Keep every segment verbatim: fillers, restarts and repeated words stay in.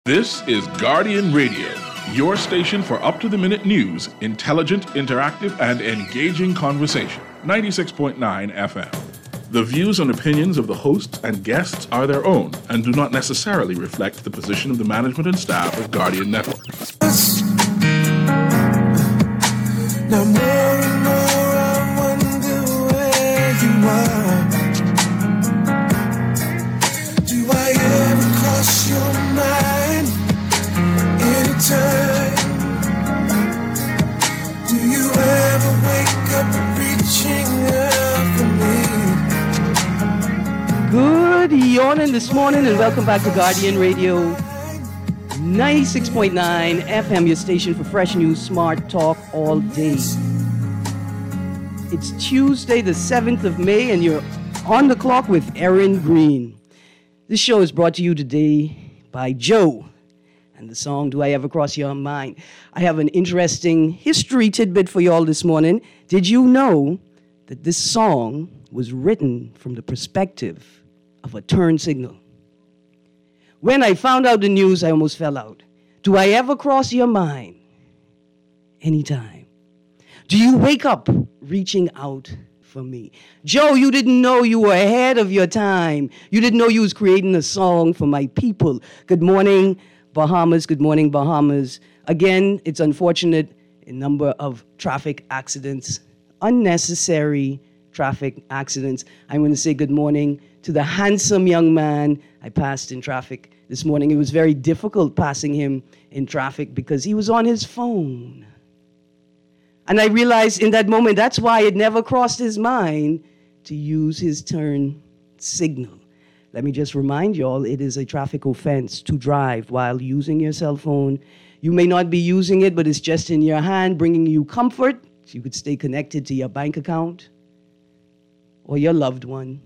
This is Guardian Radio, your station for up-to-the-minute news, intelligent, interactive, and engaging conversation. ninety-six point nine F M. The views and opinions of the hosts and guests are their own and do not necessarily reflect the position of the management and staff of Guardian Network. Now more and more I wonder where you are. Do I ever cross your mind anytime? Do you ever wake up reaching out for me? Good morning this morning and welcome back to Guardian Radio ninety-six point nine F M, your station for fresh news, smart talk all day. It's Tuesday the seventh of May and you're on the clock with Erin Green. This show is brought to you today by Joe and the song Do I Ever Cross Your Mind. I have an interesting history tidbit for you all this morning. Did you know that this song was written from the perspective of a turn signal? When I found out the news, I almost fell out. Do I ever cross your mind? Anytime. Do you wake up reaching out for me? Joe, you didn't know you were ahead of your time. You didn't know you was creating a song for my people. Good morning, Bahamas. Good morning, Bahamas. Again, it's unfortunate, a number of traffic accidents, unnecessary traffic accidents. I'm going to say good morning to the handsome young man I passed in traffic this morning. It was very difficult passing him in traffic because he was on his phone. And I realized in that moment, that's why it never crossed his mind to use his turn signal. Let me just remind y'all, it is a traffic offense to drive while using your cell phone. You may not be using it, but it's just in your hand, bringing you comfort. So you could stay connected to your bank account or your loved one,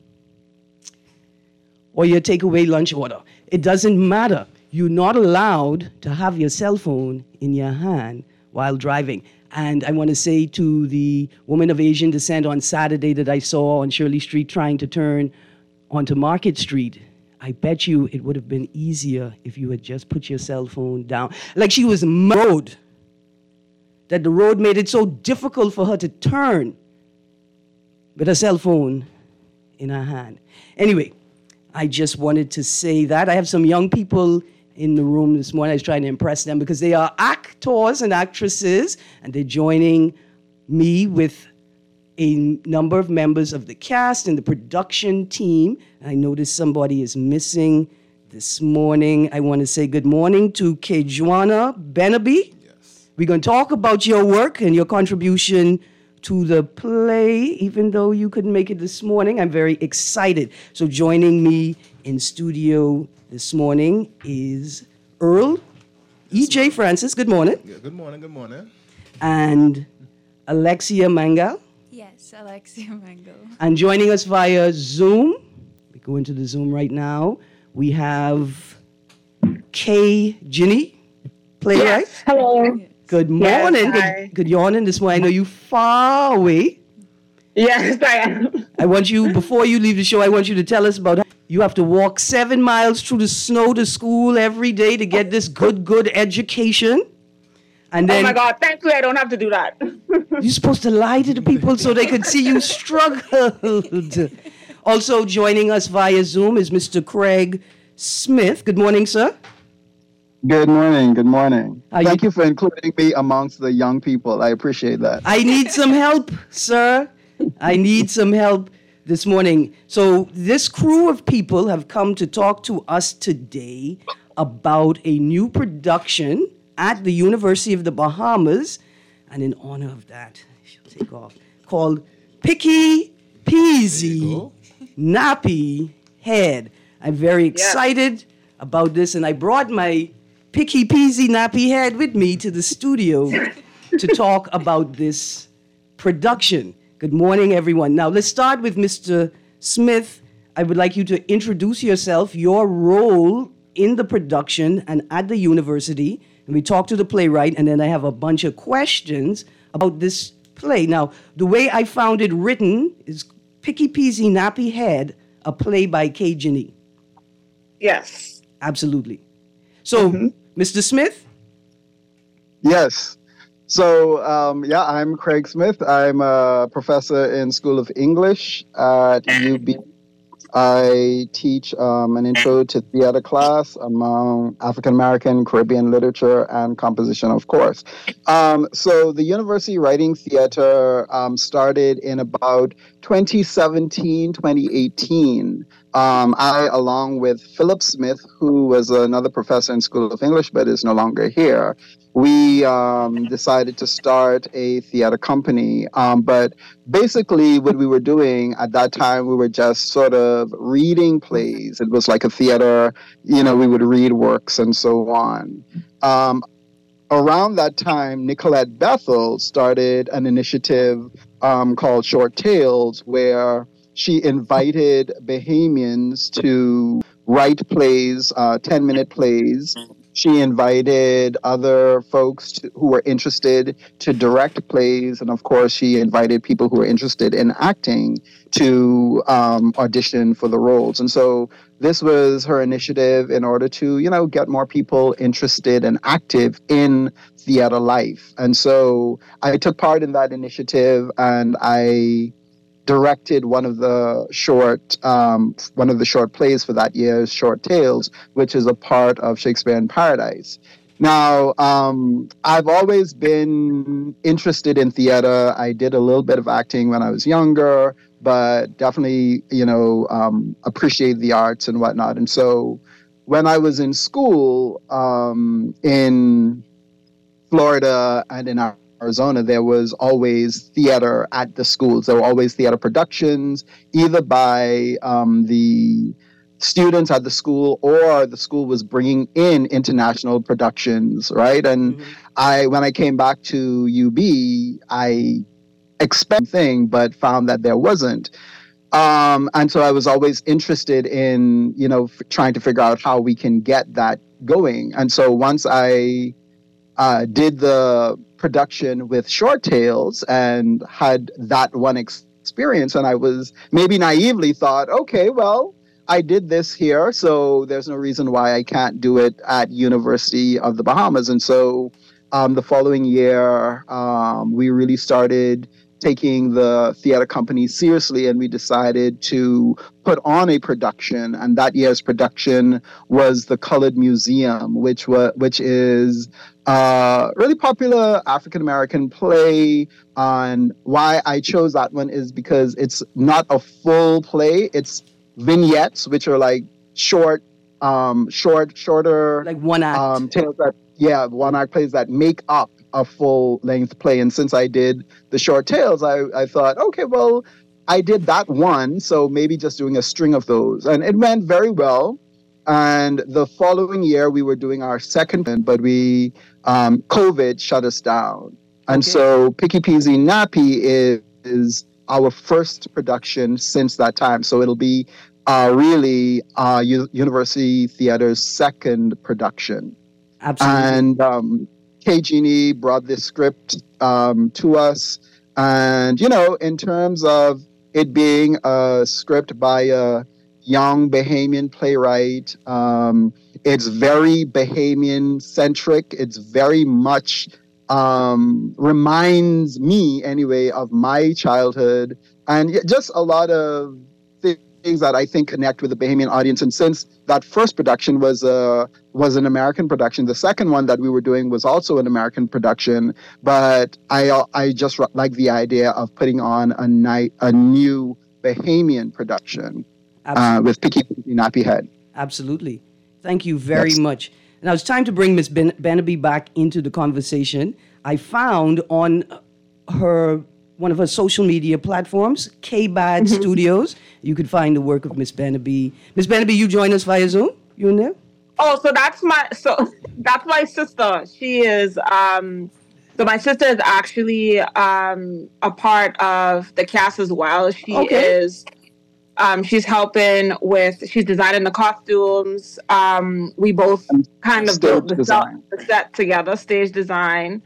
or your takeaway lunch order. It doesn't matter. You're not allowed to have your cell phone in your hand while driving. And I want to say to the woman of Asian descent on Saturday that I saw on Shirley Street trying to turn onto Market Street, I bet you it would have been easier if you had just put your cell phone down. Like she was road, that the road made it so difficult for her to turn with a cell phone in her hand. Anyway, I just wanted to say that. I have some young people in the room this morning. I was trying to impress them because they are actors and actresses, and they're joining me with a number of members of the cast and the production team. I noticed somebody is missing this morning. I want to say good morning to Kejwana Benaby. Yes. We're going to talk about your work and your contribution to the play, even though you couldn't make it this morning. I'm very excited. So joining me in studio this morning is Earl E J Francis. Good morning. Yeah, good morning, good morning. And Alexia Mangal. Yes, Alexia Mangal. And joining us via Zoom, we go into the Zoom right now, we have Kay Ginny, playwright. Yes, hello. Good morning. Yes, good, good morning this morning. I know you far away. Yes, I am. I want you, before you leave the show, I want you to tell us about how you have to walk seven miles through the snow to school every day to get this good, good education. And then, oh my God, thankfully I don't have to do that. You're supposed to lie to the people so they could see you struggled. Also joining us via Zoom is Mister Craig Smith. Good morning, sir. Good morning. Good morning. Are Thank you- you for including me amongst the young people. I appreciate that. I need some help, sir. I need some help this morning. So this crew of people have come to talk to us today about a new production at the University of the Bahamas, and in honor of that, she'll take off, called Picky Peasy Nappy Head. I'm very excited about this, and I brought my Picky Peasy Nappy Head with me to the studio to talk about this production. Good morning, everyone. Now, let's start with Mister Smith. I would like you to introduce yourself, your role in the production and at the university, and we talk to the playwright, and then I have a bunch of questions about this play. Now, the way I found it written is Picky Peasy Nappy Head, a play by Kay Ginny. Yes. Absolutely. So, Mhm. Mister Smith? Yes. So, um, yeah, I'm Craig Smith. I'm a professor in School of English at U B. I teach um, an intro to theater class among African American, Caribbean literature, and composition, of course. Um, so the University Writing Theater um, started in about twenty seventeen, twenty eighteen. Um, I, along with Philip Smith, who was another professor in School of English but is no longer here, we um, decided to start a theater company. Um, but basically, what we were doing at that time, we were just sort of reading plays. It was like a theater, you know, we would read works and so on. Um, around that time, Nicolette Bethel started an initiative um, called Short Tales, where she invited Bahamians to write plays, uh, ten-minute plays. She invited other folks to, who were interested to direct plays. And of course, she invited people who were interested in acting to um, audition for the roles. And so this was her initiative in order to, you know, get more people interested and active in theater life. And so I took part in that initiative, and I directed one of the short um, one of the short plays for that year's Short Tales, which is a part of Shakespeare in Paradise. Now, um, I've always been interested in theater. I did a little bit of acting when I was younger, but definitely, you know, um, appreciate the arts and whatnot. And so when I was in school um, in Florida and in our Arizona, there was always theater at the schools. There were always theater productions, either by um, the students at the school, or the school was bringing in international productions, right? And mm-hmm. I, when I came back to U B, I expected thing, but found that there wasn't. Um, and so I was always interested in, you know, f- trying to figure out how we can get that going. And so once I uh, did the production with Short Tales and had that one ex- experience, and I was maybe naively thought, okay, well, I did this here, so there's no reason why I can't do it at University of the Bahamas. And so um, the following year, um, we really started taking the theater company seriously, and we decided to put on a production. And that year's production was The Colored Museum, which was which is a really popular African American play. On why I chose that one is because it's not a full play; it's vignettes, which are like short, um, short, shorter, like one act um, tales that yeah, one act plays that make up a full length play. And since I did the Short Tales, I, I thought, okay, well, I did that one, so maybe just doing a string of those. And it went very well. And the following year, we were doing our second, but we, um, COVID shut us down. And okay. So Picky Peasy Nappy is, is our first production since that time. So it'll be uh, really uh, U- University Theater's second production. Absolutely. And um, Kay Genie brought this script um, to us. And, you know, in terms of it being a script by a young Bahamian playwright, um, it's very Bahamian centric. It's very much um, reminds me anyway of my childhood, and just a lot of things that I think connect with the Bahamian audience. And since that first production was a was an American production, the second one that we were doing was also an American production. But I I just like the idea of putting on a night a new Bahamian production uh, with Picky Peasy Nappy Head. Absolutely, thank you very yes. much. Now it's time to bring Miss Ben- Barnaby back into the conversation. I found on her one of her social media platforms, K B A D mm-hmm. Studios. You could find the work of Miss Barnaby. Miss Barnaby, you join us via Zoom? You in there? Oh, so that's my so that's my sister. She is um so my sister is actually um a part of the cast as well. She okay. is um she's helping with she's designing the costumes. Um we both kind of built the set, the set together, stage design.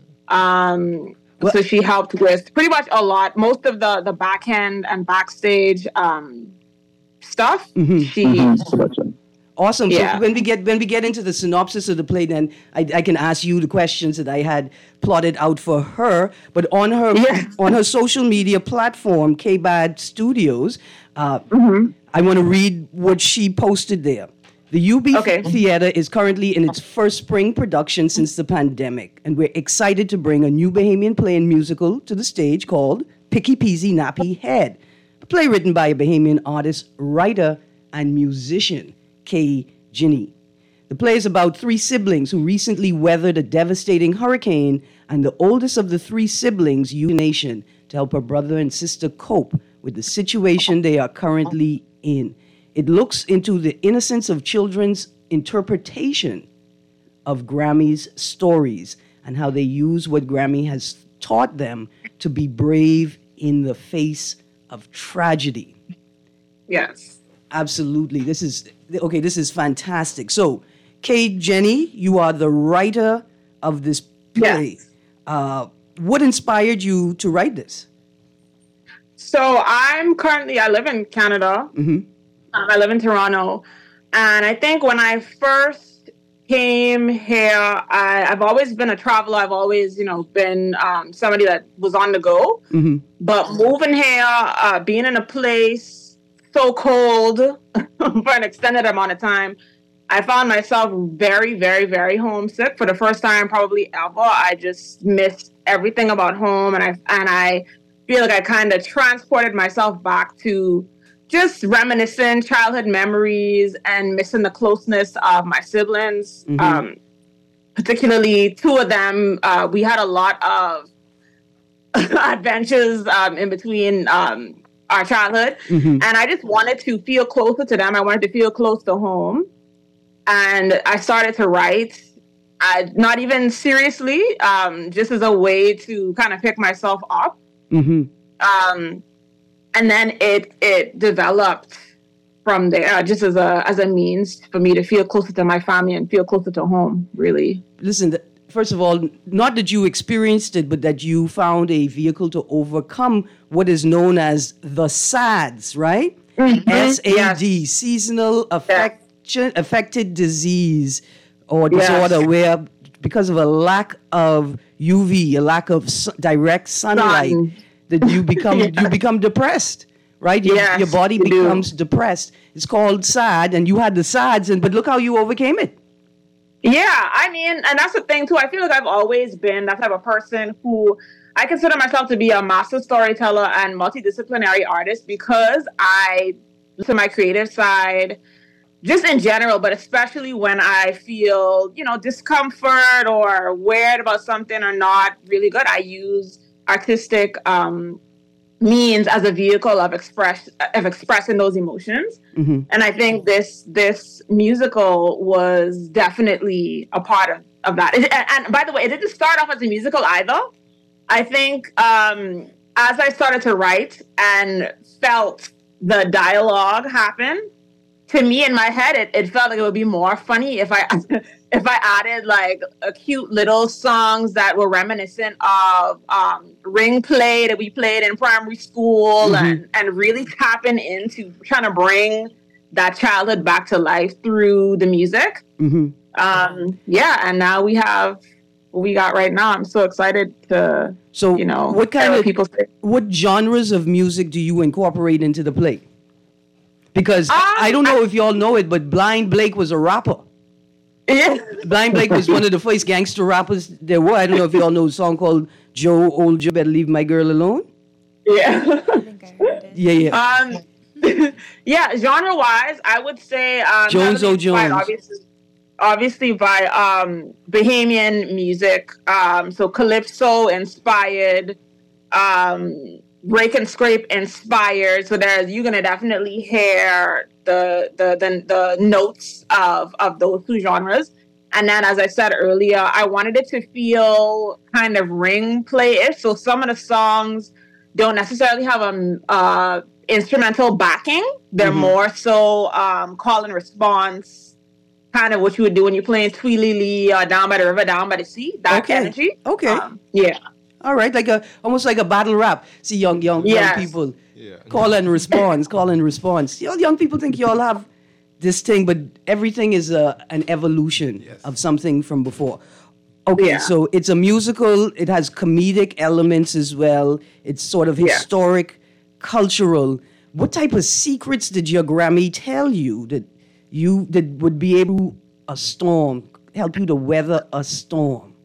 Um Well, so she helped with pretty much a lot, most of the, the backhand and backstage um, stuff. Mm-hmm. She mm-hmm. Awesome. Yeah. So when we get when we get into the synopsis of the play, then I, I can ask you the questions that I had plotted out for her. But on her Yeah. on her social media platform, K B A D Studios, uh, Mm-hmm. I want to read what she posted there. The U B Okay. Theater is currently in its first spring production since the pandemic, and we're excited to bring a new Bahamian play and musical to the stage called Picky Peasy Nappy Head, a play written by a Bahamian artist, writer, and musician, Kay Ginny. The play is about three siblings who recently weathered a devastating hurricane, and the oldest of the three siblings used nation to help her brother and sister cope with the situation they are currently in. It looks into the innocence of children's interpretation of Grammy's stories and how they use what Grammy has taught them to be brave in the face of tragedy. Yes. Absolutely. This is, okay, this is fantastic. So, Kay Jenny, you are the writer of this play. Yes. Uh, what inspired you to write this? So I'm currently, I live in Canada. Mm-hmm. Um, I live in Toronto. And I think when I first came here, I, I've always been a traveler. I've always, you know, been um, somebody that was on the go. Mm-hmm. But moving here, uh, being in a place so cold for an extended amount of time, I found myself very, very, very homesick for the first time probably ever. I just missed everything about home, and I and I feel like I kind of transported myself back to just reminiscing childhood memories and missing the closeness of my siblings. Mm-hmm. Um, particularly two of them, uh, we had a lot of adventures um, in between um, our childhood, Mm-hmm. and I just wanted to feel closer to them. I wanted to feel close to home. And I started to write, I, not even seriously, um, just as a way to kind of pick myself up. Mm-hmm. Um, and then it it developed from there, uh, just as a as a means for me to feel closer to my family and feel closer to home, really. Listen, th- first of all, not that you experienced it, but that you found a vehicle to overcome what is known as the SADS, right? Mhm. S A D, Yes. Seasonal Affection, Affected Disease or Yes. Disorder, where because of a lack of U V, a lack of su- direct sunlight, Sun. that you become Yeah. you become depressed, right? Your, Yes, your body you do. becomes depressed. It's called SAD, and you had the SADS, and but look how you overcame it. Yeah, I mean, and that's the thing too. I feel like I've always been that type of person who I consider myself to be a master storyteller and multidisciplinary artist because I, to my creative side, just in general, but especially when I feel, you know, discomfort or weird about something or not really good, I use artistic um, means as a vehicle of express of expressing those emotions. Mm-hmm. And I think this this musical was definitely a part of, of that. It, and, and by the way, it didn't start off as a musical either. I think um, as I started to write and felt the dialogue happen, to me in my head, it, it felt like it would be more funny if I if I added like a cute little songs that were reminiscent of um, ring play that we played in primary school, Mhm. and, and really tapping into trying to bring that childhood back to life through the music. Mm-hmm. Um, yeah, and now we have what we got right now. I'm so excited to, So, you know, what kind hear of people say. what genres of music do you incorporate into the play? Because Um, I don't know I- if y'all know it, but Blind Blake was a rapper. Yeah. Blind Blake was one of the first gangster rappers there were. I don't know if y'all know a song called Joe Old Joe Better Leave My Girl Alone. Yeah. I think I heard it. Yeah, yeah. Um, yeah, genre wise, I would say um, Jones heavily O. inspired, Jones. Obviously, obviously by um, Bahamian music, um, so calypso inspired, um, break and scrape inspired. So there's you're gonna definitely hear the the the, the notes of of those two genres. And then, as I said earlier, I wanted it to feel kind of ring play-ish. So some of the songs don't necessarily have a uh, instrumental backing. They're Mhm. more so um, call and response, kind of what you would do when you're playing Tweelily or Down by the River, Down by the Sea. That Okay. energy. Okay. Um, yeah. All right, like a almost like a battle rap. See, young young Yes. young people Yeah. call and response, call and response. Y'all young people think y'all have this thing, but everything is a, an evolution Yes. of something from before. Okay, Yeah. so it's a musical. It has comedic elements as well. It's sort of Yeah. historic, cultural. What type of secrets did your Grammy tell you that you that would be able a storm, help you to weather a storm?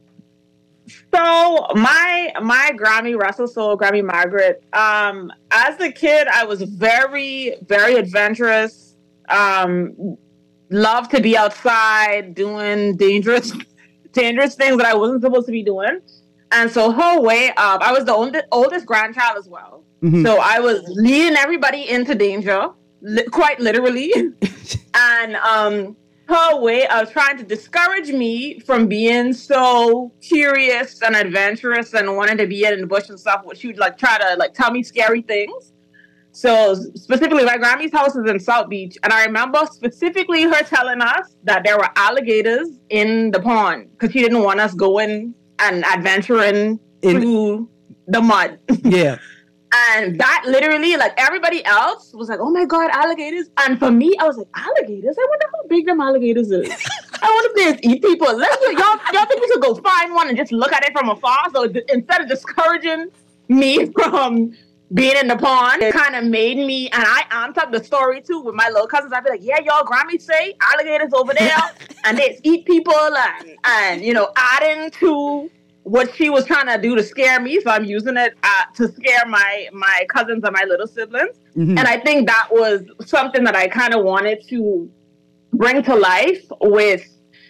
So my my Grammy Russell Soul, Grammy Margaret. Um, as a kid, I was very very adventurous. Um, loved to be outside doing dangerous dangerous things that I wasn't supposed to be doing. And so whole way up, I was the oldest, oldest grandchild as well. Mhm. So I was leading everybody into danger, li- quite literally. and um, her way of trying to discourage me from being so curious and adventurous and wanting to be in the bush and stuff, she would like try to like tell me scary things. So specifically, my Grammy's house is in South Beach, and I remember specifically her telling us that there were alligators in the pond because she didn't want us going and adventuring In- through the mud. Yeah. And that literally, like everybody else was like, oh my God, alligators. And for me, I was like, alligators? I wonder how big them alligators is. I wonder if they just eat people. Let's do, y'all, y'all think we could go find one and just look at it from afar? So th- instead of discouraging me from being in the pond, it kind of made me, and I amped up the story too with my little cousins. I'd be like, yeah, y'all, Grammy say alligators over there and they eat people and, and, you know, adding to what she was trying to do to scare me. So I'm using it uh, to scare my, my cousins and my little siblings. Mhm. And I think that was something that I kind of wanted to bring to life with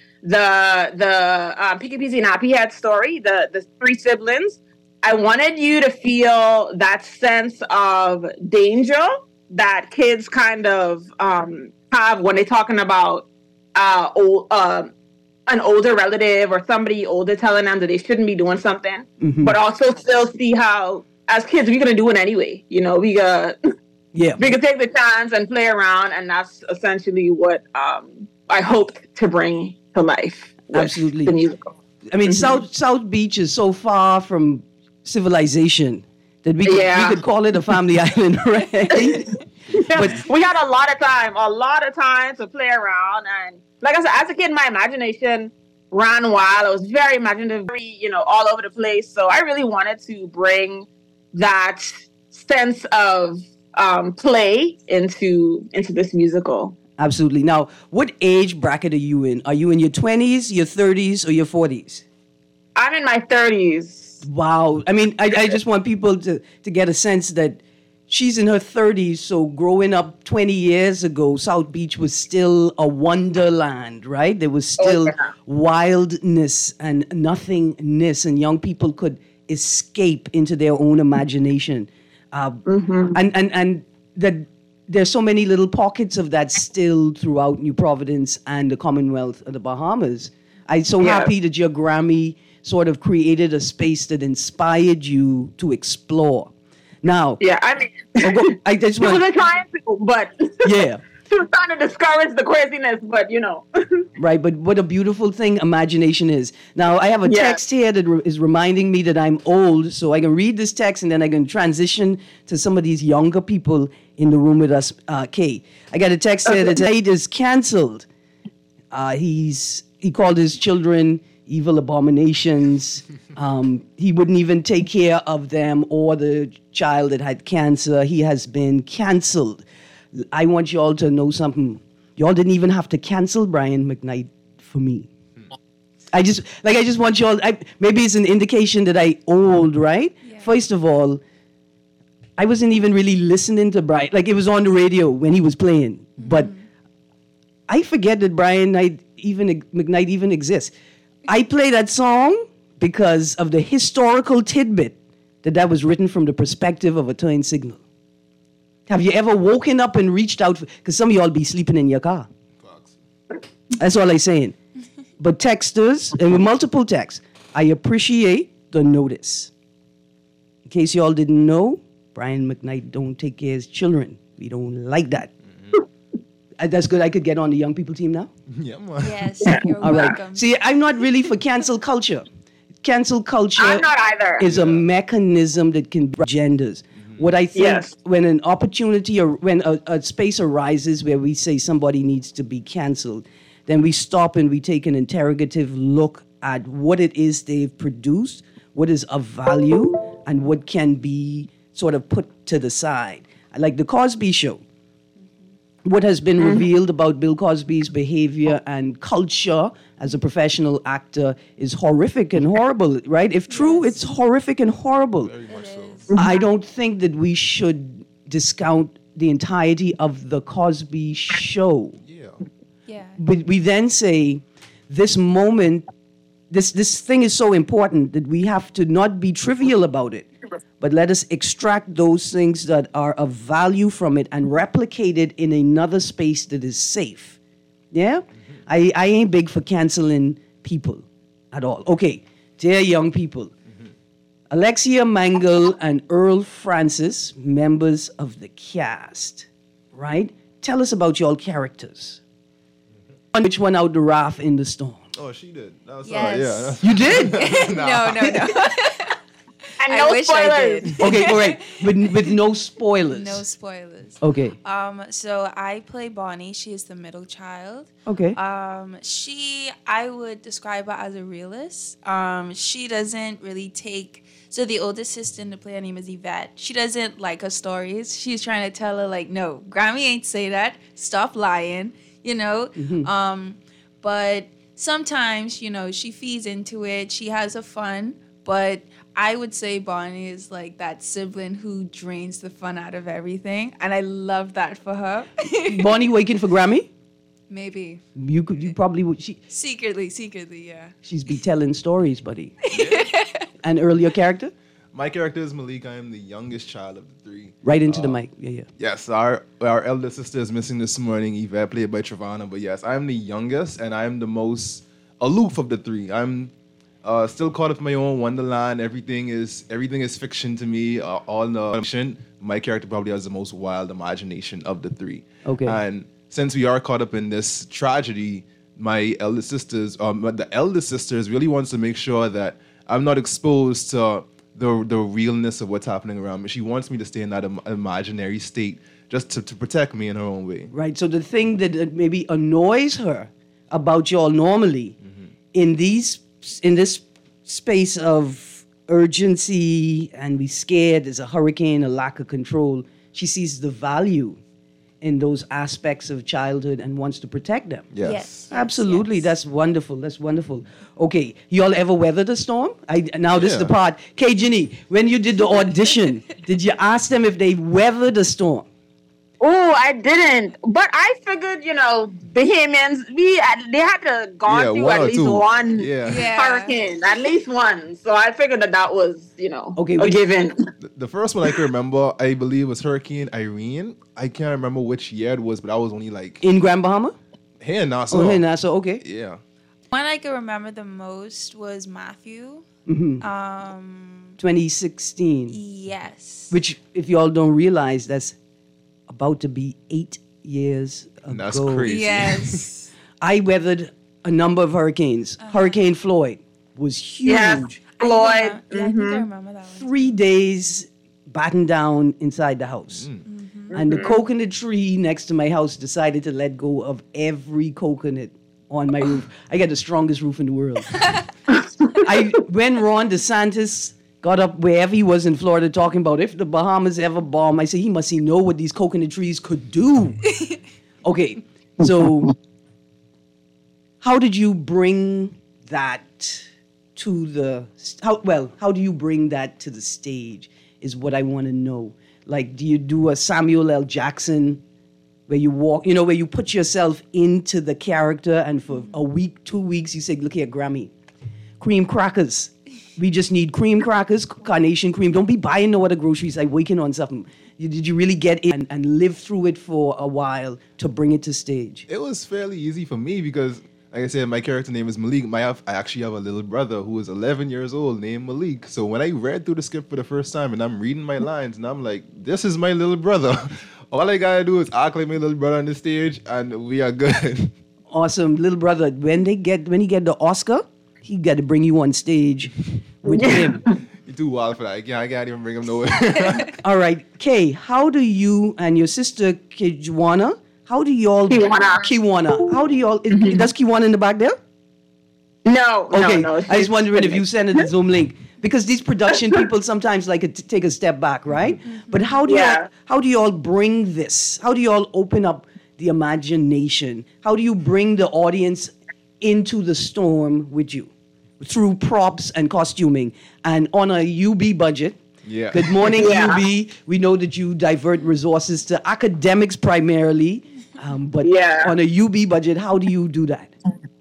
the, the um, Picky Peasy Nappy Head story, the, the three siblings. I wanted you to feel that sense of danger that kids kind of um, have when they're talking about uh, old, uh, an older relative or somebody older telling them that they shouldn't be doing something, Mhm. but also still see how, as kids, we're going to do it anyway. You know, we got Yeah. we can take the chance and play around, and that's essentially what um, I hoped to bring to life. with Absolutely. the musical. I mean, South South Beach is so far from civilization that we could, Yeah. we could call it a family island, right? But- we had a lot of time, a lot of time to play around. And like I said, as a kid, my imagination ran wild. I was very imaginative, very, you know, all over the place. So I really wanted to bring that sense of um, play into into this musical. Absolutely. Now, what age bracket are you in? Are you in your twenties, your thirties, or your forties? I'm in my thirties. Wow. I mean, I, I just want people to, to get a sense that she's in her thirties, so growing up twenty years ago, South Beach was still a wonderland, right? There was still Oh, yeah. wildness and nothingness, and young people could escape into their own imagination. Uh, Mm-hmm. And, and, and that there's so many little pockets of that still throughout New Providence and the Commonwealth of the Bahamas. I'm so Yeah. happy that your Grammy sort of created a space that inspired you to explore. Now, Yeah, I mean, I'll go- I just she want, wasn't trying to, but yeah, she was trying to discourage the craziness, but you know. right. But what a beautiful thing imagination is. Now, I have a Yeah. text here that re- is reminding me that I'm old, so I can read this text and then I can transition to some of these younger people in the room with us. Uh, Kay, I got a text here that tonight is canceled. Uh, he's he called his children evil abominations. Um, he wouldn't even take care of them or the child that had cancer. He has been canceled. I want y'all to know something. Y'all didn't even have to cancel Brian McKnight for me. I just like I just want y'all. I, maybe it's an indication that I old, right? Yeah. First of all, I wasn't even really listening to Brian. Like it was on the radio when he was playing, but I forget that Brian Knight even McKnight even exists. I play that song because of the historical tidbit that that was written from the perspective of a turn signal. Have you ever woken up and reached out? Because some of y'all be sleeping in your car. That's all I'm saying. But texters, and with multiple texts, I appreciate the notice. In case y'all didn't know, Brian McKnight don't take care of his children. We don't like that. Uh, That's good. I could get on the young people team now. Yeah, man. Yes, you're All right. welcome. See, I'm not really for cancel culture. Cancel culture I'm not either. is a mechanism that can break genders. What I think Yes. when an opportunity or when a, a space arises where we say somebody needs to be canceled, then we stop and we take an interrogative look at what it is they've produced, what is of value, and what can be sort of put to the side. Like the Cosby Show. What has been revealed about Bill Cosby's behavior and culture as a professional actor is horrific and horrible, right? If true, it's horrific and horrible. Very much so. I don't think that we should discount the entirety of the Cosby Show. Yeah. Yeah. But we then say, this moment, this this thing is so important that we have to not be trivial about it, but let us extract those things that are of value from it and replicate it in another space that is safe. Yeah? I, I ain't big for canceling people at all. Okay, dear young people, Alexia Mangle and Earl Francis, members of the cast, right? Tell us about your characters. Which one out the raft in the storm? Oh, she did. That was Yes. You did? No, no, no. And I no wish I spoilers. did. Okay, all right. With, with no spoilers. No spoilers. Okay. Um, so I play Bonnie. She is the middle child. Okay. Um, she, I would describe her as a realist. Um, she doesn't really take. So the oldest sister in the play, her name is Yvette. She doesn't like her stories. She's trying to tell her like, no, Grammy ain't say that. Stop lying. You know. Um, but sometimes, you know, she feeds into it. She has her fun, but I would say Bonnie is like that sibling who drains the fun out of everything, and I love that for her. Bonnie waiting for Grammy? Maybe You could. You probably would. She secretly, secretly, yeah. she's be telling stories, buddy. An earlier character, My character is Malik. I am the youngest child of the three. right into the mic. Yeah, yeah. Yes, our our elder sister is missing this morning, Yvette, played by Travana. But yes, I'm the youngest, and I'm the most aloof of the three. I'm uh, still caught up in my own wonderland. Everything is everything is fiction to me. Uh, all the fiction. My character probably has the most wild imagination of the three. Okay. And since we are caught up in this tragedy, my elder sisters, um, the elder sisters, really wants to make sure that I'm not exposed to the the realness of what's happening around me. She wants me to stay in that Im- imaginary state just to, to protect me in her own way. Right. So the thing that uh, maybe annoys her about y'all normally in these in this space of urgency and we scared, there's a hurricane, a lack of control, she sees the value in those aspects of childhood and wants to protect them. Yes. Yes. Absolutely, yes. that's wonderful. That's wonderful. Okay, y'all ever weathered a storm? I now this is the Yeah. part. K Ginny, when you did the audition, did you ask them if they weathered a storm? Oh, I didn't. But I figured, you know, Bahamians, we they had to gone Yeah, through one at or least two. one Yeah. Yeah. hurricane, at least one. So I figured that that was, you know, Okay, a which- given. The, the first one I can remember, I believe, was Hurricane Irene. I can't remember which year it was, but I was only like, In Grand Bahama? hey, Nassau. Oh, hey, Nassau, okay. Yeah. One I can remember the most was Matthew. Mm-hmm. Um, twenty sixteen. yes. Which, if y'all don't realize, that's about to be eight years ago. That's crazy. Yes. I weathered a number of hurricanes. Hurricane Floyd was huge. Yes, Floyd. I remember, yeah, I think I mhm. remember that one. Three days battened down inside the house. And the coconut tree next to my house decided to let go of every coconut on my roof. I got the strongest roof in the world. I when Ron DeSantis got up wherever he was in Florida talking about if the Bahamas ever bomb, I said he must see know what these coconut trees could do. Okay, so how did you bring that to the how well how do you bring that to the stage is what I want to know. Like, do you do a Samuel L. Jackson where you walk, you know, where you put yourself into the character and for a week, two weeks, you say, look here, Grammy, cream crackers. We just need cream crackers, carnation cream. Don't be buying no other groceries, like waking on something. You, did you really get in and, and live through it for a while to bring it to stage? It was fairly easy for me because, like I said, my character name is Malik. My, I actually have a little brother who is eleven years old named Malik. So when I read through the script for the first time and I'm reading my lines and I'm like, this is my little brother. All I gotta do is act like my little brother on the stage and we are good. Awesome, little brother. When they get when he get the Oscar, he got to bring you on stage with him. You too wild for that. I can't, I can't even bring him nowhere. All right, Kay, how do you and your sister Kiwana, how do y'all Kiwana. Kiwana, how do y'all? Mm-hmm. Does Kiwana in the back there? No, Okay, no, no. I was wondering if you sent it the Zoom link because these production people sometimes like to take a step back, right? But how do Yeah. you how do you all bring this? How do you all open up the imagination? How do you bring the audience into the storm with you through props and costuming and on a U B budget? Yeah. Good morning, Yeah. U B. We know that you divert resources to academics primarily, um, but Yeah. on a U B budget, how do you do that?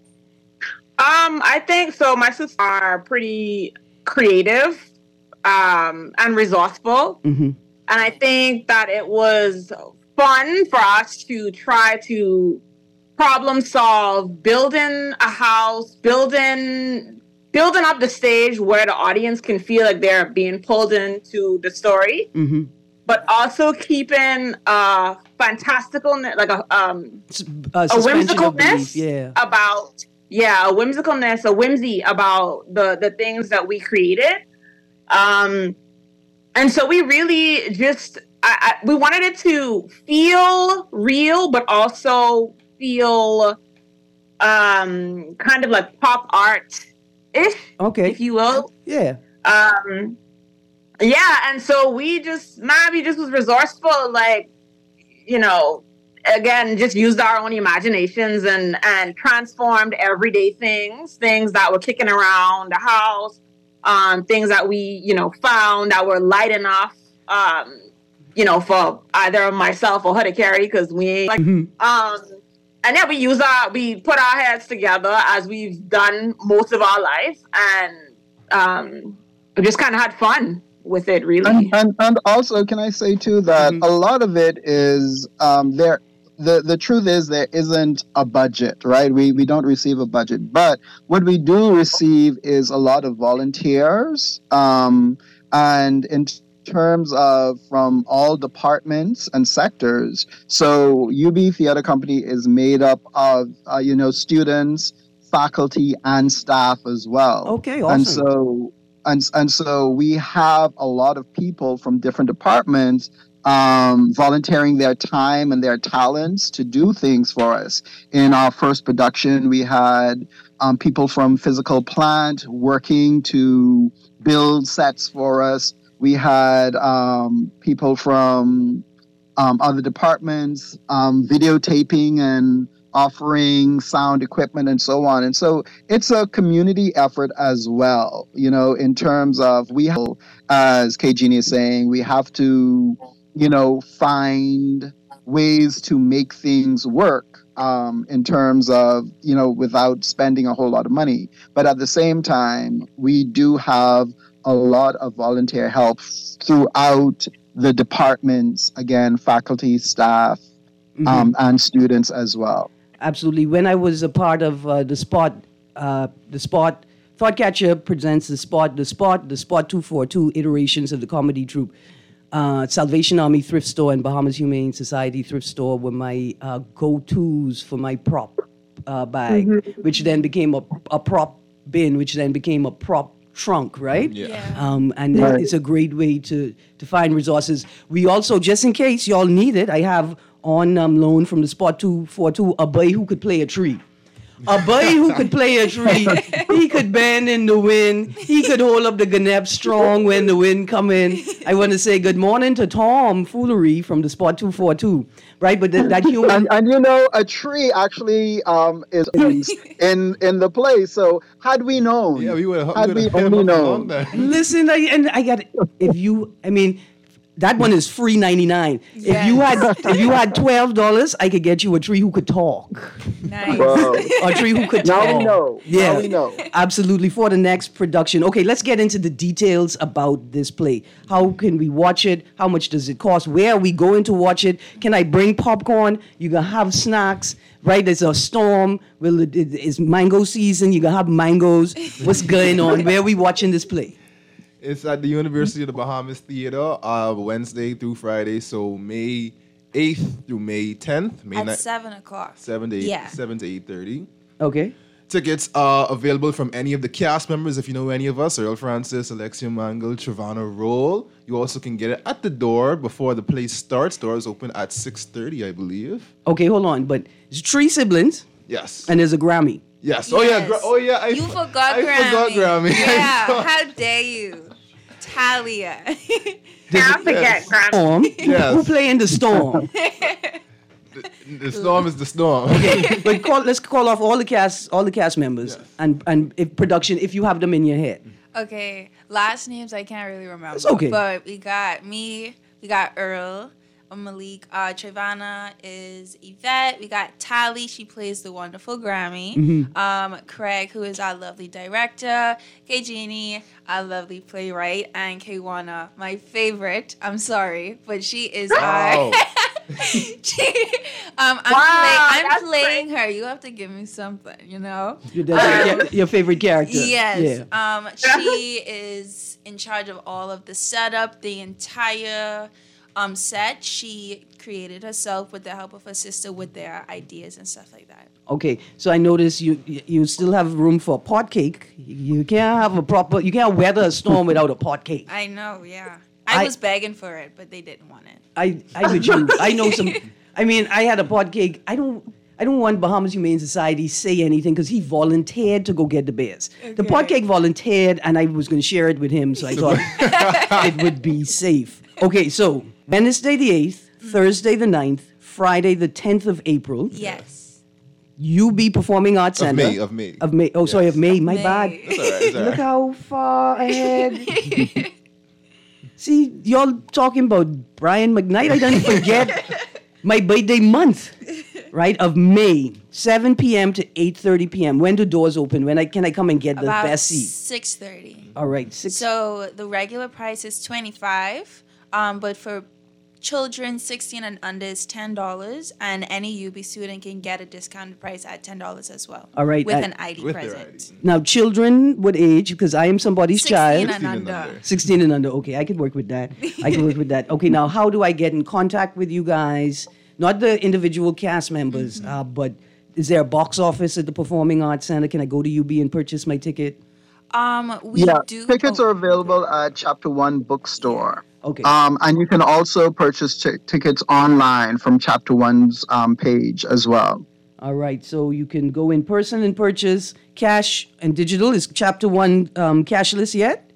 Um, I think so. My sisters are pretty creative, um, and resourceful, Mm-hmm. and I think that it was fun for us to try to problem solve, building a house, building building up the stage where the audience can feel like they're being pulled into the story, Mm-hmm. but also keeping a fantastical, like a um, Uh, a suspension of belief, whimsicalness yeah. about yeah a whimsicalness a whimsy about the the things that we created, um and so we really just I, I, we wanted it to feel real but also feel um kind of like pop art ish, Okay. if you will. Yeah. um yeah and so we just Mavi just was resourceful, like, you know, again, just used our own imaginations and and transformed everyday things, things that were kicking around the house, um, things that we, you know, found that were light enough, um, you know, for either myself or her to carry, because we ain't like, Mhm. um, and then we use our, we put our heads together as we've done most of our life, and um, we just kind of had fun with it, really. And, and and also, can I say too that Mhm. a lot of it is um, there. The the truth is there isn't a budget, right? We we don't receive a budget, but what we do receive is a lot of volunteers, um, and in terms of from all departments and sectors. So U B Theater Company is made up of uh, you know students, faculty, and staff as well. Okay, awesome. And so and and so we have a lot of people from different departments um, volunteering their time and their talents to do things for us. In our first production, we had um, people from physical plant working to build sets for us. We had um, people from um, other departments um, videotaping and offering sound equipment and so on. And so it's a community effort as well, you know, in terms of we have, as K Genie is saying, we have to, you know, find ways to make things work um, in terms of, you know, without spending a whole lot of money. But at the same time, we do have a lot of volunteer help throughout the departments, again, faculty, staff, Mhm. um, and students as well. Absolutely. When I was a part of uh, the Spot, uh, the Spot, Thoughtcatcher presents the Spot, the Spot, the Spot two forty-two iterations of the comedy troupe. Uh, Salvation Army Thrift Store and Bahamas Humane Society Thrift Store were my uh, go-tos for my prop uh, bag, which then became a, a prop bin, which then became a prop trunk, right? Yeah. Yeah. Um, and Right. it's a great way to, to find resources. We also, just in case y'all need it, I have on um, loan from the Spot two forty-two a boy who could play a tree. A boy who could play a tree. He could bend in the wind. He could hold up the ganep strong when the wind come in. I want to say good morning to Tom Foolery from the Spot two forty-two, right? But that, that human... And, and you know, a tree actually um, is in in the play. So had we known, Yeah, we would have had we hit only him up along known, there. Listen, I, and I got if you, I mean, that one is free ninety-nine. If you had if you had twelve dollars, I could get you a tree who could talk, Nice. Whoa. a tree who could Now talk. we know. Yeah, Now we know. absolutely. For the next production, okay, let's get into the details about this play. How can we watch it? How much does it cost? Where are we going to watch it? Can I bring popcorn? You gonna have snacks, right? There's a storm. Will it, it- it's mango season? You gonna have mangoes? What's going on? Where are we watching this play? It's at the University of the Bahamas Theater, uh, Wednesday through Friday, so May eighth through May tenth, May At ninth, seven o'clock. seven to eight, Yeah. seven to eight thirty. Okay. Tickets are available from any of the cast members. If you know any of us, Earl Francis, Alexia Mangle, Travana Roll. You also can get it at the door before the play starts. Doors open at six thirty, I believe. Okay, hold on. But it's three siblings Yes. and there's a Grammy. Yes. Oh yeah. Yes. Gra- oh yeah. I You f- forgot I Grammy. forgot Grammy. I Yeah, forgot- how dare you? Talia. Can't forget Grammy. Storm. Yes. Who play in the storm? The storm is the storm. But call, let's call off all the cast, all the cast members, Yes. and and if production, if you have them in your head. Okay, last names I can't really remember. It's okay. But we got me, we got Earl, uh, Malik, uh, Trevana is Yvette. We got Tally, she plays the wonderful Grammy. Mm-hmm. Um, Craig, who is our lovely director. K Jeannie, our lovely playwright, and Kwana, my favorite. I'm sorry, but she is Wow. our. she, um, I'm, Wow, play, I'm that's playing her. You have to give me something, you know. Your, that's your, your favorite character. Yes. Yeah. Um, she is in charge of all of the setup, the entire um, set. She created herself with the help of her sister with their ideas and stuff like that. Okay. So I noticed you you still have room for a pot cake. You can't have a proper. You can't weather a storm without a pot cake. I know, yeah. I, I- was begging for it, but they didn't want it. I I with you. I know some. I mean, I had a pot cake. I don't. I don't want Bahamas Humane Society say anything because he volunteered to go get the bears. The pot Okay. cake volunteered, and I was going to share it with him, so I thought it would be safe. Okay, so Wednesday the eighth, Thursday the ninth, Friday the tenth of April. Yes. U B Performing Arts Of Center. May, of May. Of May. Oh, sorry, Yes. of May. My May. bad. It's all right. It's all Look right. how far ahead. See, y'all talking about Brian McKnight. I don't forget my birthday month, right, of May, seven p.m. to eight thirty p.m. When do doors open? When I can I come and get the About best seat? six thirty. All right, six. So the regular price is twenty-five, um, but for children sixteen and under is ten dollars, and any U B student can get a discounted price at ten dollars as well. All right, with uh, an I D With their present. I D. Now, children, what age? Because I am somebody's sixteen child. and sixteen and under. under. sixteen and under. Okay, I could work with that. I can work with that. Okay, now how do I get in contact with you guys? Not the individual cast members, Mm-hmm. uh, but is there a box office at the Performing Arts Center? Can I go to U B and purchase my ticket? Um, we yeah, do. tickets oh, are available at Chapter One Bookstore. Okay. Um, and you can also purchase t- tickets online from Chapter One's um, page as well. All right, so you can go in person and purchase cash and digital. Is Chapter One um, cashless yet?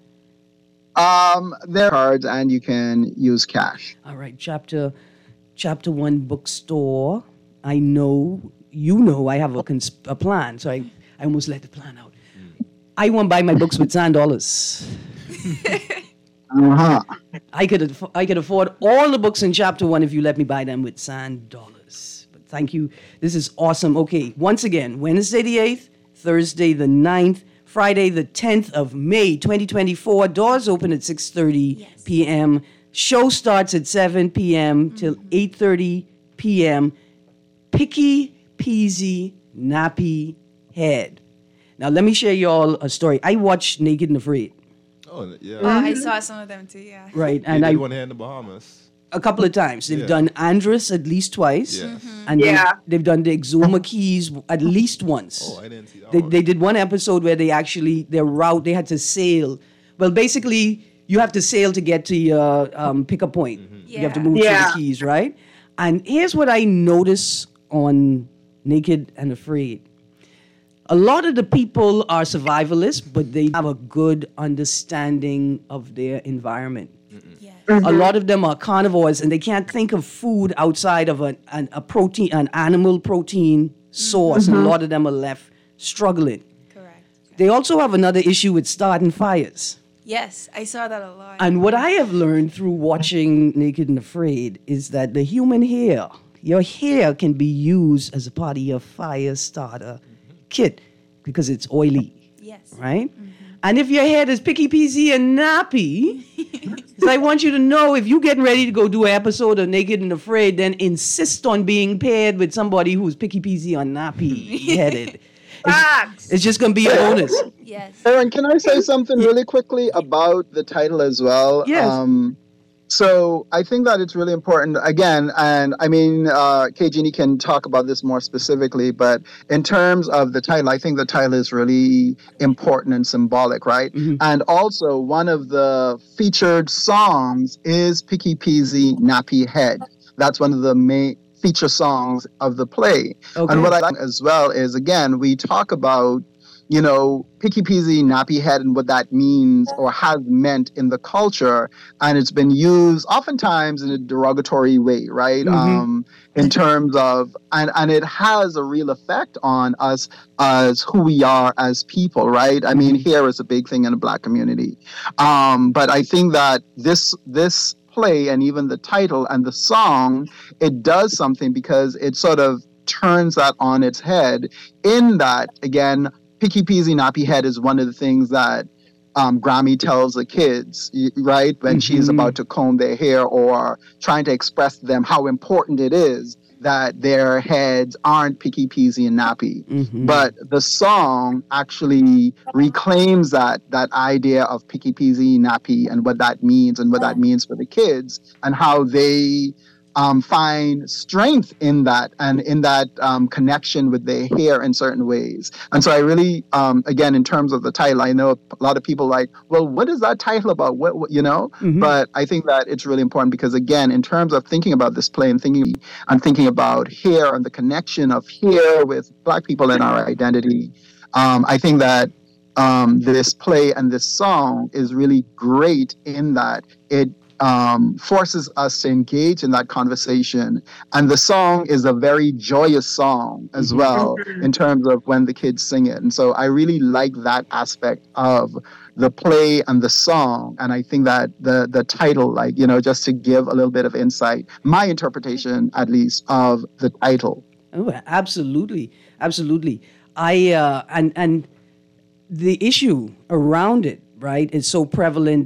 Um, there are cards, and you can use cash. All right, Chapter Chapter One bookstore. I know you know I have a, cons- a plan, so I, I almost let the plan out. I want to buy my books with sand dollars. Uh-huh. I could aff- I could afford all the books in Chapter One if you let me buy them with sand dollars. But thank you. This is awesome. Okay, once again, Wednesday the eighth, Thursday the ninth, Friday the tenth of May, twenty twenty-four. Doors open at six thirty Yes. p.m. Show starts at seven p.m. till eight thirty p.m. Picky Peasy Nappy Head. Now let me share y'all a story. I watched Naked and Afraid. Oh yeah. Oh, I saw some of them too. Yeah. Right, And and I one here in the Bahamas. a couple of times. They've Yeah. done Andrus at least twice. Yes. And then Yeah. they've done the Exuma Keys at least once. Oh, I didn't see that They, one. they did one episode where they actually, their route, they had to sail. Well, basically, you have to sail to get to your um, pickup point. You have to Yeah. move through Yeah. the keys, right? And here's what I notice on Naked and Afraid. A lot of the people are survivalists, but they have a good understanding of their environment. Yes. A lot of them are carnivores, and they can't think of food outside of an, an a protein, an animal protein source. And a lot of them are left struggling. Correct. They also have another issue with starting fires. Yes, I saw that a lot. And what I have learned through watching Naked and Afraid is that the human hair, your hair can be used as a part of your fire starter kit because it's oily, yes. right? And if your head is picky peasy and nappy, so I want you to know if you're getting ready to go do an episode of Naked and Afraid, then insist on being paired with somebody who's picky peasy or nappy headed. Facts. It's just going to be a bonus. Yes. Aaron, can I say something really quickly about the title as well? Yes. Um, So I think that it's really important, again, and I mean, uh, K. Jeannie can talk about this more specifically, but in terms of the title, I think the title is really important and symbolic, right? Mm-hmm. And also, one of the featured songs is Picky Peasy Nappy Head. That's one of the main feature songs of the play. Okay. And what I like as well is, again, we talk about, you know, Picky Peasy Nappy Head and what that means or has meant in the culture. And it's been used oftentimes in a derogatory way, right? Mm-hmm. Um, in terms of, and, and it has a real effect on us as who we are as people, right? I mean, hair is a big thing in the Black community. Um, but I think that this, this play and even the title and the song, it does something because it sort of turns that on its head in that, again, Picky Peasy Nappy Head is one of the things that um, Grammy tells the kids, right, when mm-hmm. she's about to comb their hair or trying to express to them how important it is that their heads aren't picky, peasy, and nappy. Mm-hmm. But the song actually reclaims that that idea of picky, peasy, nappy and what that means and what that means for the kids and how they Um, find strength in that and in that um, connection with their hair in certain ways. And so I really, um, again, in terms of the title, I know a lot of people like, well, what is that title about? What, what you know? Mm-hmm. But I think that it's really important because, again, in terms of thinking about this play and thinking, I'm thinking about hair and the connection of hair with Black people and our identity. Um, I think that um, this play and this song is really great in that it Um, forces us to engage in that conversation. And the song is a very joyous song as well in terms of when the kids sing it. And so I really like that aspect of the play and the song. And I think that the the title, like, you know, just to give a little bit of insight, my interpretation, at least, of the title. Oh, absolutely. Absolutely. I, uh, and, and the issue around it, right, is so prevalent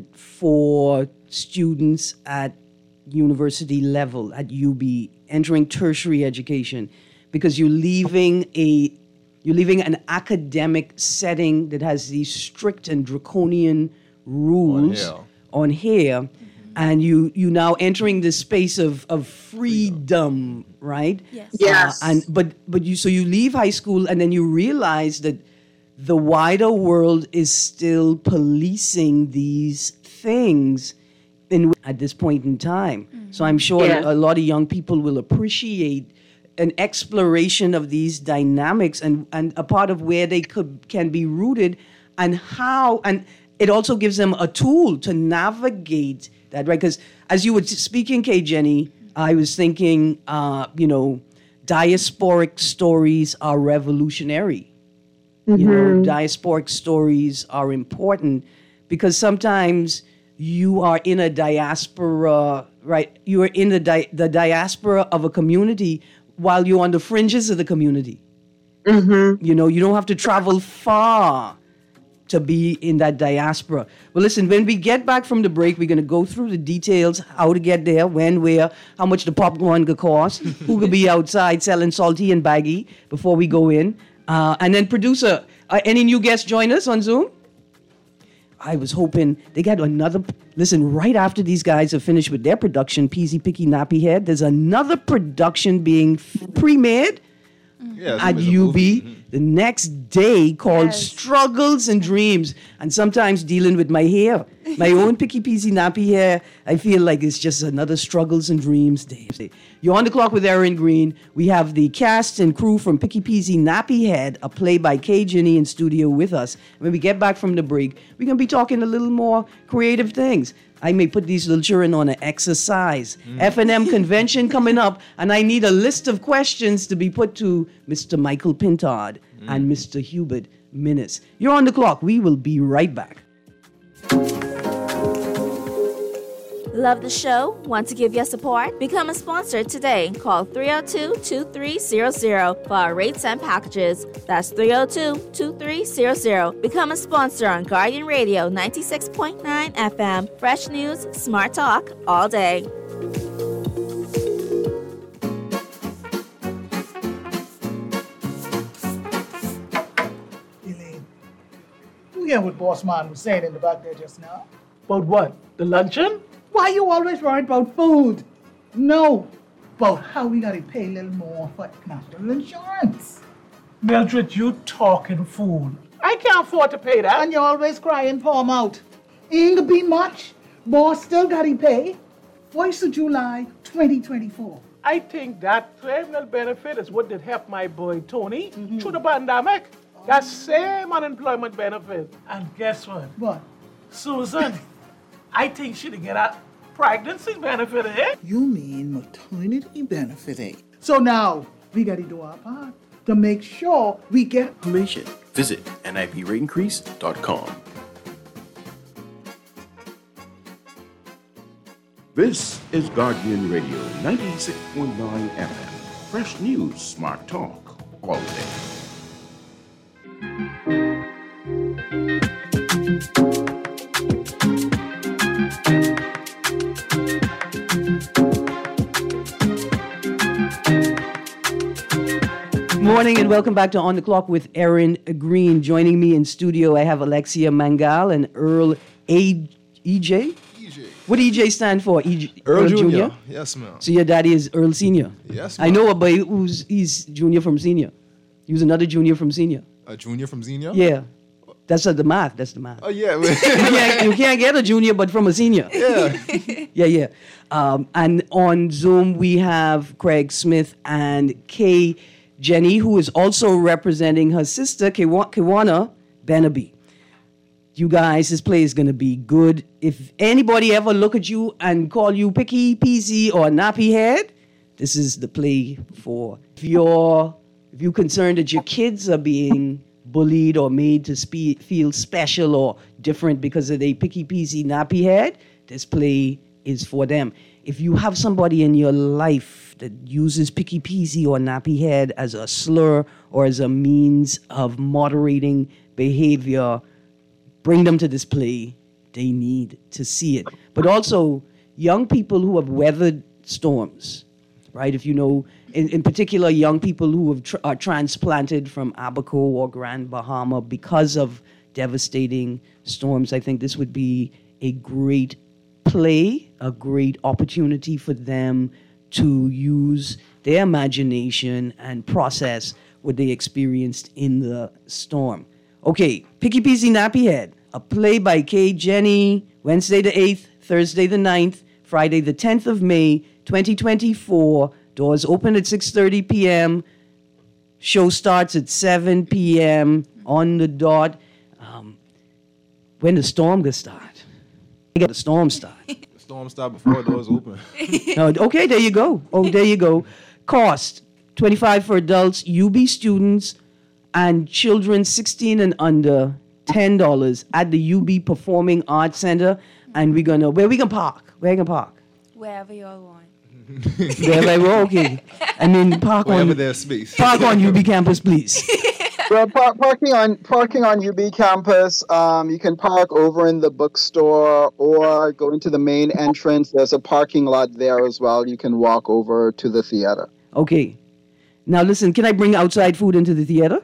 for students at university level, at U B, entering tertiary education, because you're leaving a you're leaving an academic setting that has these strict and draconian rules on hair, on hair mm-hmm. and you you now entering this space of of freedom, right? Yes. Yes. Uh, and but but you so you leave high school and then you realize that the wider world is still policing these things in at this point in time. Mm-hmm. So I'm sure yeah. a lot of young people will appreciate an exploration of these dynamics and, and a part of where they could can be rooted and how, and it also gives them a tool to navigate that, right? Because as you were speaking, K. Jenny, I was thinking, uh, you know, diasporic stories are revolutionary. Mm-hmm. You know, diasporic stories are important because sometimes you are in a diaspora, right? You are in the di- the diaspora of a community while you're on the fringes of the community. Mm-hmm. You know, you don't have to travel far to be in that diaspora. Well, listen, when we get back from the break, we're going to go through the details, how to get there, when, where, how much the popcorn could cost, who could be outside selling salty and baggy before we go in. Uh, and then producer, uh, any new guests join us on Zoom? I was hoping they got another. Listen, right after these guys are finished with their production, Peasy Picky Nappy Head, there's another production being premiered yeah, at U B mm-hmm. the next day called yes. Struggles and Dreams. And sometimes dealing with my hair, my own Picky Peasy Nappy hair, I feel like it's just another Struggles and Dreams day. You're on the clock with Erin Green. We have the cast and crew from Picky Peasy Nappy Head, a play by K. Jenny in studio with us. When we get back from the break, we're going to be talking a little more creative things. I may put these little children on an exercise. Mm. F and M convention coming up, and I need a list of questions to be put to Mister Michael Pintard mm. and Mister Hubert Minnis. You're on the clock. We will be right back. Love the show? Want to give your support? Become a sponsor today. Call three oh two, two three zero zero for our rates and packages. That's three oh two, two three zero zero. Become a sponsor on Guardian Radio ninety-six point nine F M. Fresh news, smart talk, all day. Elaine, you hear what Boss Man was saying in the back there just now? About what? The luncheon? Why you always worried about food? No, about how we gotta pay a little more for national insurance. Mildred, you talking fool. I can't afford to pay that. And you're always crying, poor mouth. Ain't gonna be much. Boss still gotta pay. First of July, twenty twenty-four. I think that terminal benefit is what did help my boy Tony mm-hmm. through the pandemic. Oh. That same unemployment benefit. And guess what? What? Susan, I think she'd get a pregnancy benefit, eh? You mean maternity benefit, eh? So now, we gotta do our part to make sure we get information. Visit N I P rate increase dot com. This is Guardian Radio ninety-six point nine F M. Fresh news, smart talk, all day. Morning and welcome back to On the Clock with Erin Green. Joining me in studio, I have Alexia Mangal and Earl A. E J. What do E J stand for? E J, Earl, Earl Junior. Junior. Yes, ma'am. So your daddy is Earl Senior. Yes, ma'am. I know a boy who's he's junior from senior. He was another junior from senior. A junior from senior? Yeah. That's uh, the math. That's the math. Oh, yeah. you, can't, you can't get a junior, but from a senior. Yeah. yeah, yeah. Um, and on Zoom, we have Craig Smith and Kay Jenny, who is also representing her sister, Kiwa- Kiwana Benaby. You guys, this play is going to be good. If anybody ever look at you and call you picky, peasy, or nappy head, this is the play for. If you're, if you're concerned that your kids are being bullied or made to spe- feel special or different because of their picky, peasy, nappy head, this play is for them. If you have somebody in your life that uses picky, peasy, or nappy head as a slur or as a means of moderating behavior, bring them to this play. They need to see it. But also, young people who have weathered storms, right? If you know, in, in particular, young people who have tr- are transplanted from Abaco or Grand Bahama because of devastating storms, I think this would be a great play, a great opportunity for them to use their imagination and process what they experienced in the storm. Okay, Picky Peasy Nappy Head, a play by Kay Jenny, Wednesday the eighth, Thursday the ninth, Friday the tenth of May, twenty twenty-four. Doors open at six thirty p.m. Show starts at seven p.m. on the dot. Um, when the storm gonna start? I got the storm start. The storm start before the doors open. No, okay, there you go. Oh, there you go. Cost, twenty-five dollars for adults, U B students, and children sixteen and under, ten dollars at the U B Performing Arts Center. And we're going to, where we going to park? Where we going to park? Wherever y'all want. Wherever I will, okay. I mean, park Wherever on, there's space. Park on U B campus, please. Well, par- parking on parking on U B campus, um, you can park over in the bookstore or go into the main entrance. There's a parking lot there as well. You can walk over to the theater. Okay. Now listen, can I bring outside food into the theater?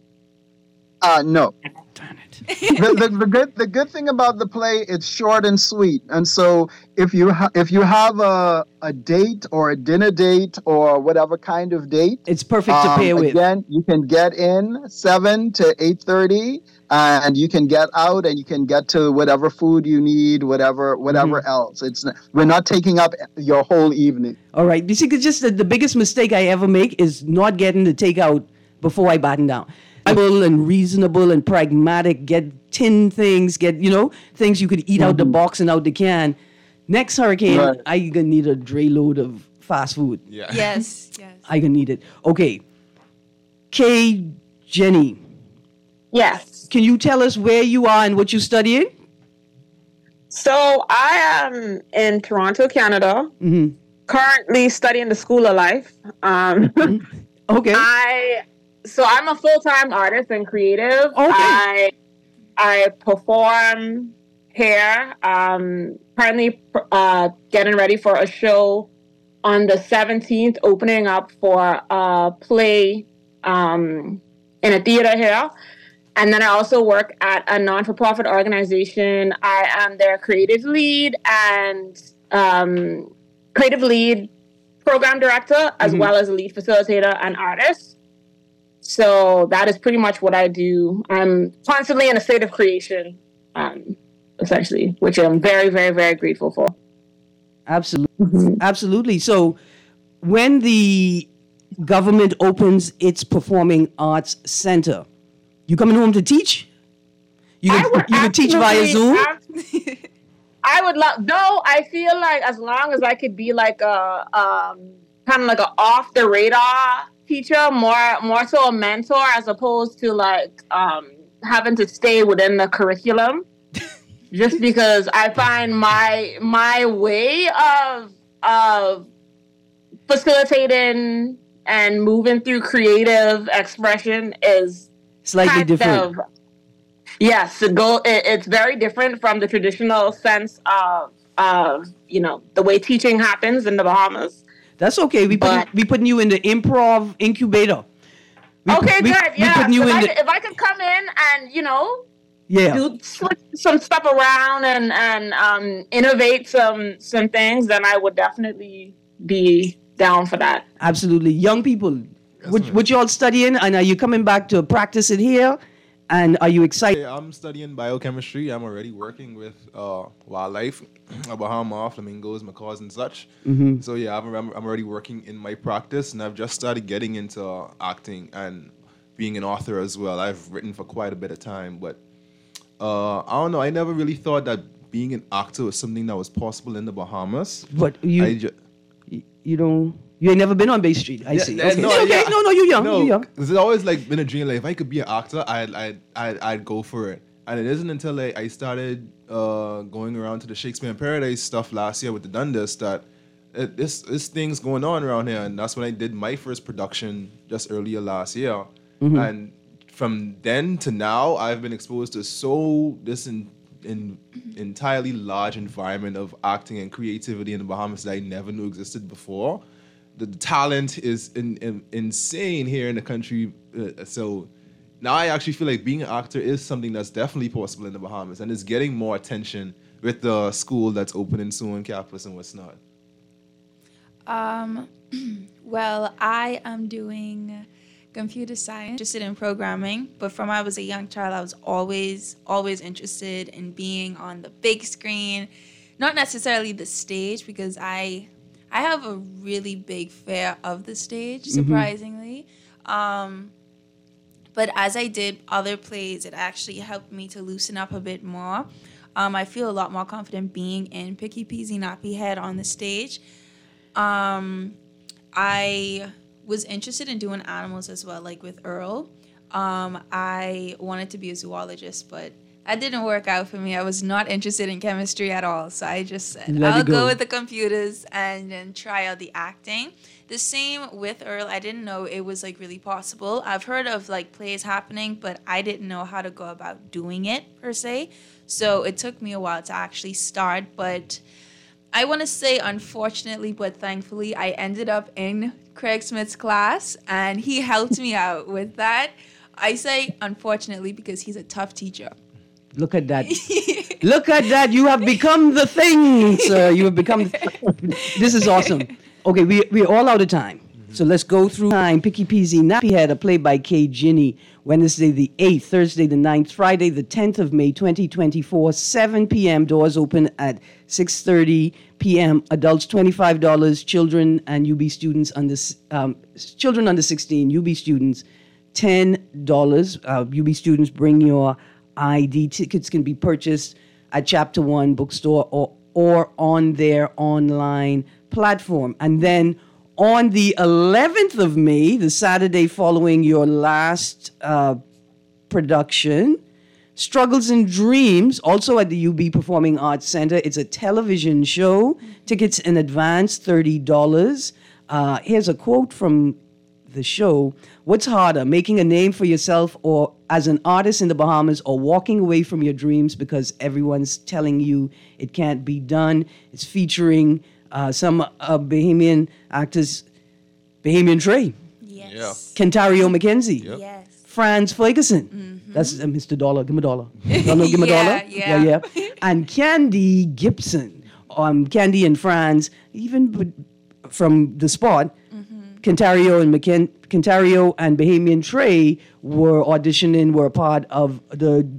Uh, no. Darn it. the, the, the good the good thing about the play, it's short and sweet, and so if you ha- if you have a a date or a dinner date or whatever kind of date, it's perfect to um, pair with. Again, you can get in seven to eight thirty, and you can get out and you can get to whatever food you need, whatever whatever Mm-hmm. else. It's we're not taking up your whole evening. All right. You see, it's just the, the biggest mistake I ever make is not getting the takeout before I batten down. And reasonable and pragmatic, get tin things, get, you know, things you could eat mm-hmm. out the box and out the can. Next hurricane, right. I gonna need a dray load of fast food. Yeah. Yes, yes. I gonna need it. Okay. Kay Jenny. Yes. Can you tell us where you are and what you're studying? So I am in Toronto, Canada. Mm-hmm. Currently studying the School of Life. Um, okay. I so I'm a full-time artist and creative. Okay. I I perform here. Um, currently uh, getting ready for a show on the seventeenth, opening up for a play um, in a theater here. And then I also work at a non-for-profit organization. I am their creative lead, and um, creative lead, program director, as Mhm. well as a lead facilitator and artist. So that is pretty much what I do. I'm constantly in a state of creation, um, essentially, which I'm very, very, very grateful for. Absolutely. Absolutely. So when the government opens its performing arts center, you coming home to teach? You can, you can teach via Zoom? Absolutely. I would love, though I feel like as long as I could be like a, um, kind of like a off the radar teacher, more, more so a mentor as opposed to like, um, having to stay within the curriculum. Just because I find my my way of of facilitating and moving through creative expression is Slightly kind different. of- yes, it go. It, it's very different from the traditional sense of of you know the way teaching happens in the Bahamas. That's okay. We put we putting you in the improv incubator. We, Okay, we, good. We Yeah, putting you if, in I, the could- if I could come in and you know yeah. do switch some stuff around and and um, innovate some some things, then I would definitely be down for that. Absolutely. Young people, what, what you all studying, and are you coming back to practice it here? And are you excited? Yeah, I'm studying biochemistry. I'm already working with uh, wildlife, Bahama, flamingos, macaws, and such. Mhm. So yeah, I'm, I'm I'm already working in my practice, and I've just started getting into uh, acting and being an author as well. I've written for quite a bit of time, but uh, I don't know. I never really thought that being an actor was something that was possible in the Bahamas. But you, I ju- you don't, you ain't never been on Bay Street. I Yeah, see. uh, Okay. no, It's okay. yeah. No, no, you're young. No, You're young. it's always like been a dream. Like if I could be an actor, I'd I'd I'd, I'd go for it. And it isn't until like, I started uh, going around to the Shakespeare in Paradise stuff last year with the Dundas that it, this this thing's going on around here. And that's when I did my first production just earlier last year. Mhm. And from then to now, I've been exposed to so this in, in entirely large environment of acting and creativity in the Bahamas that I never knew existed before. The, the talent is in, in, insane here in the country. Uh, so now I actually feel like being an actor is something that's definitely possible in the Bahamas, and it's getting more attention with the school that's opening soon, campus and what's not. Um, well, I am doing computer science, interested in programming, but from I was a young child, I was always, always interested in being on the big screen, not necessarily the stage, because I, I have a really big fear of the stage, Mhm. surprisingly. Um, but as I did other plays, it actually helped me to loosen up a bit more. Um, I feel a lot more confident being in Picky Peasy Nappy Head on the stage. Um, I was interested in doing animals as well, like with Earl. Um, I wanted to be a zoologist, but that didn't work out for me. I was not interested in chemistry at all. So I just said, Let it I'll go go. with the computers and then try out the acting. The same with Earl. I didn't know it was like really possible. I've heard of like plays happening, but I didn't know how to go about doing it per se. So it took me a while to actually start, but I want to say unfortunately, but thankfully, I ended up in Craig Smith's class and he helped me out with that. I say unfortunately because he's a tough teacher. Look at that. Look at that. You have become the thing, sir. You have become. This is awesome. Okay, we, we're all out of time. So let's go through time. Picky Peasy Nappy Head, a play by Kay Ginny. Wednesday the eighth, Thursday the ninth, Friday the tenth of May, twenty twenty-four, seven p.m. Doors open at six thirty p.m. Adults twenty-five dollars. Children and U B students under um, children under sixteen. U B students ten dollars. Uh, U B students bring your I D. Tickets can be purchased at Chapter One Bookstore or or on their online platform. And then on the eleventh of May, the Saturday following your last uh, production, Struggles and Dreams, also at the U B Performing Arts Center. It's a television show. Tickets in advance, thirty dollars. Uh, here's a quote from the show. What's harder, making a name for yourself or as an artist in the Bahamas, or walking away from your dreams because everyone's telling you it can't be done? It's featuring uh, some uh, Bahamian actors, Bahamian Trey, Yes. Kentario McKenzie, Yep. Yes. Franz Ferguson. That's uh, Mister Dollar. Give him a dollar. Y'all know, give him a Yeah, dollar. yeah. yeah, yeah. And Candy Gibson. um, Candy and Franz, even b- from the spot, mm-hmm. Kentario and McKen- Kentario and Bahamian Trey were auditioning, were a part of the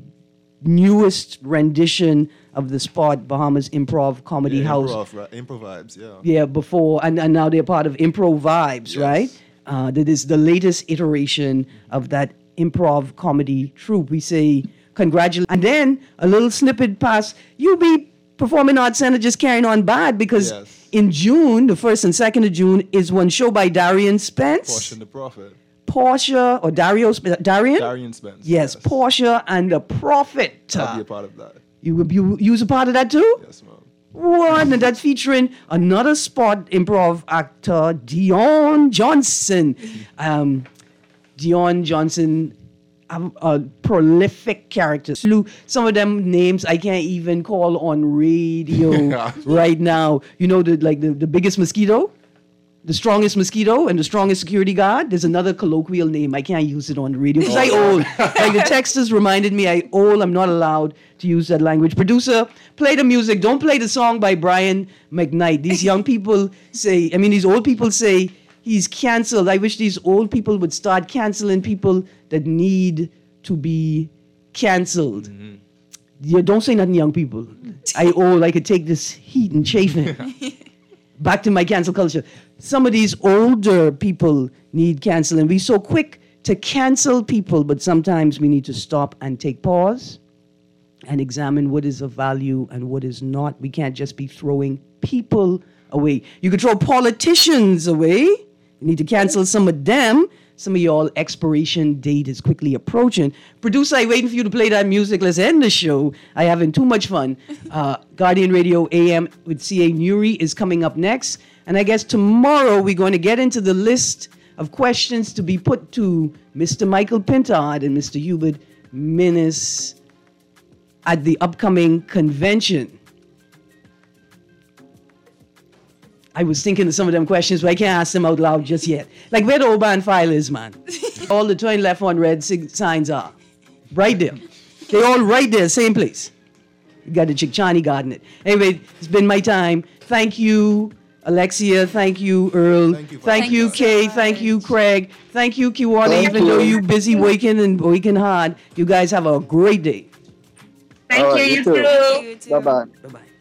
newest rendition of the spot, Bahamas Improv Comedy yeah, House. Improv, right? Improv Vibes, yeah. Yeah, before, and, and now they're part of Improv Vibes, yes. right? Uh, that is the latest iteration of that improv comedy troupe. We say congratulations. And then a little snippet past, U B Performing Arts Center just carrying on bad because yes. in June, the first and second of June, is one show by Darian Spence. Portia and the Prophet. Portia, or Dario, Sp- Darian? Darian Spence. Yes, yes, Portia and the Prophet. I'll be a part of that. You would you, you was a part of that too? Yes, ma'am. What? And that's featuring another spot improv actor, Dion Johnson. Um, Dion Johnson, a, a prolific character. Some of them names I can't even call on radio right now. You know, the like the, the biggest mosquito? The strongest mosquito and the strongest security guard. There's another colloquial name. I can't use it on the radio because I old. Like the texters reminded me I old. I'm not allowed to use that language. Producer, play the music. Don't play the song by Brian McKnight. These young people say, I mean, these old people say he's canceled. I wish these old people would start canceling people that need to be canceled. Mm-hmm. Yeah, don't say nothing, young people. I old. I could take this heat and chafing. Back to my cancel culture. Some of these older people need canceling. We're so quick to cancel people, but sometimes we need to stop and take pause and examine what is of value and what is not. We can't just be throwing people away. You could throw politicians away. You need to cancel some of them. Some of y'all expiration date is quickly approaching. Producer, I'm waiting for you to play that music. Let's end the show. I'm having too much fun. Uh, Guardian Radio A M with C A Nuri is coming up next. And I guess tomorrow we're going to get into the list of questions to be put to Mister Michael Pintard and Mister Hubert Minnis at the upcoming convention. I was thinking of some of them questions, but I can't ask them out loud just yet. Like where the Oban file is, man. All the turn left on red sig- signs are. Right there. They're all right there, same place. You got the Chickchani garden it. Anyway, it's been my time. Thank you, Alexia. Thank you, Earl. Thank you, thank you Kay. So thank you, Craig. Thank you, Kiwani. Thank even you. Though you're busy working and working hard, you guys have a great day. Thank all you, right, you, you too. too. Bye-bye. Bye-bye.